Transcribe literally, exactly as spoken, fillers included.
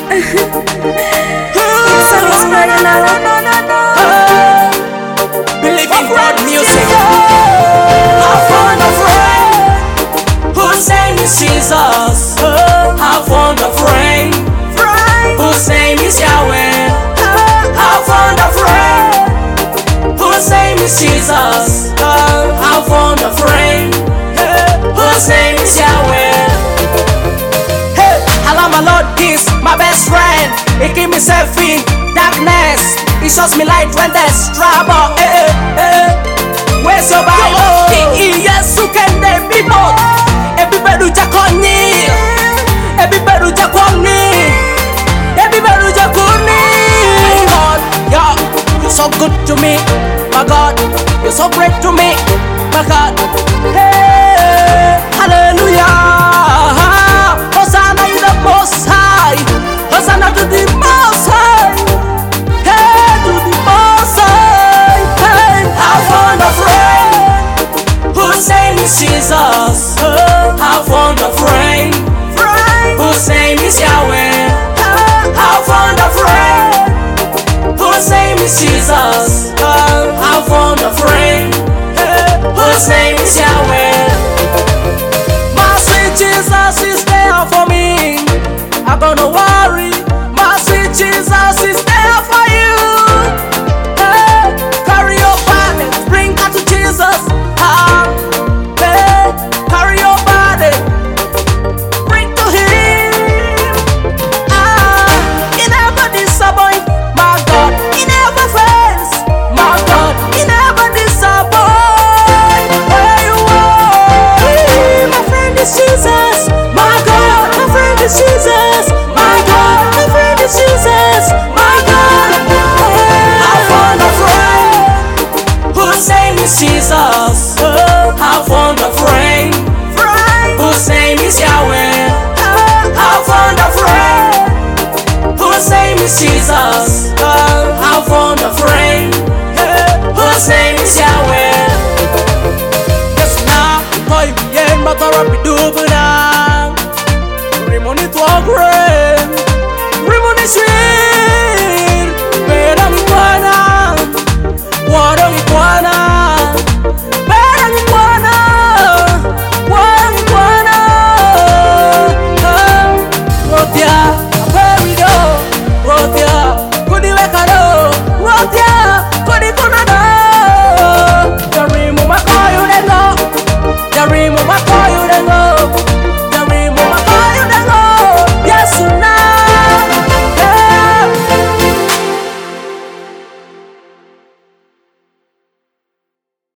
Believe in God music. I found a friend whose name is Jesus. I found a friend whose name is Yahweh. I found a friend whose name is Jesus. I found a friend whose name is Yahweh. Hey, Allah my Lord is my best friend. He keep me safe in darkness. He shows me light when there's trouble. Hey, hey, hey. Where's your Bible? Yes, who can they be both? Everybody jakoni, everybody jakoni, everybody jakoni. My God, yeah, you're so good to me. My God, you're so great to me. My God, hey, hallelujah. Hosanna in the Most High. Hosanna to the